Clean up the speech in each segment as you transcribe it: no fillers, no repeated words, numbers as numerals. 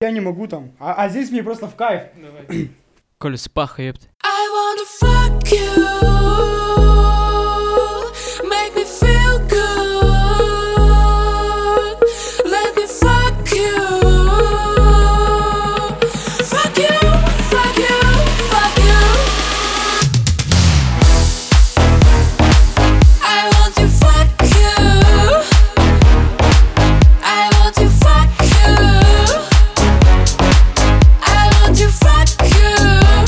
я не могу там. А здесь мне просто в кайф. Давай. Коля, спаха, ёпт. I wanna fuck you, make me feel good, let me fuck you, fuck you, fuck you, fuck you. I want to fuck you, I want to fuck you, I want to fuck you.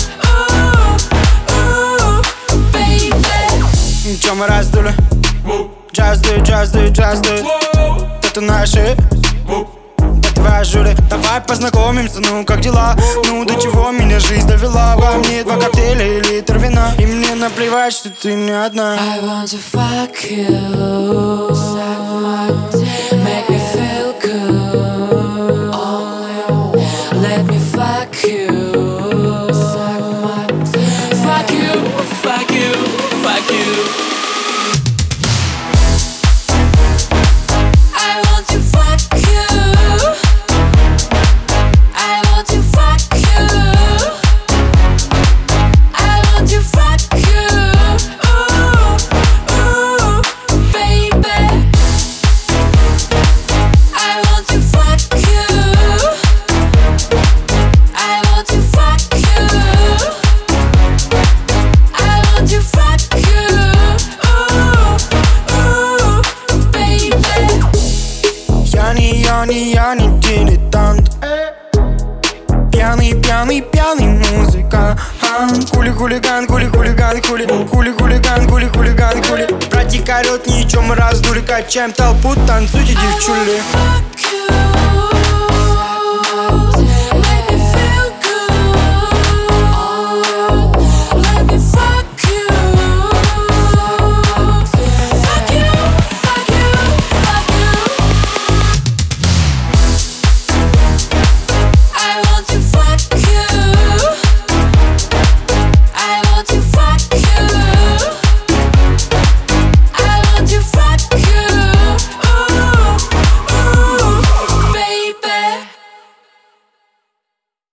Чё мы раздули? Just do it, just do it, just do it. Это наши. Давай, жули, давай познакомимся, ну как дела? Ну до чего меня жизнь довела? Во мне 2 коктейля и литр вина, и мне наплевать, что ты не одна. I want to fuck you, make me feel good, let me fuck you, fuck you, fuck you, fuck you. I want to fuck you, I want to fuck you, I want to fuck you, baby. I want to fuck you, I want to fuck you, I want to fuck you, baby. Я не дилетант. Пьяный, пьяный, пьяный музыкант. Хули-хулиган, хули-хулиган, хули-хулиган, хули-хулиган, хули. Братик орёт, ничего, мы раздули, качаем толпу, танцуйте, девчули. Fuck you.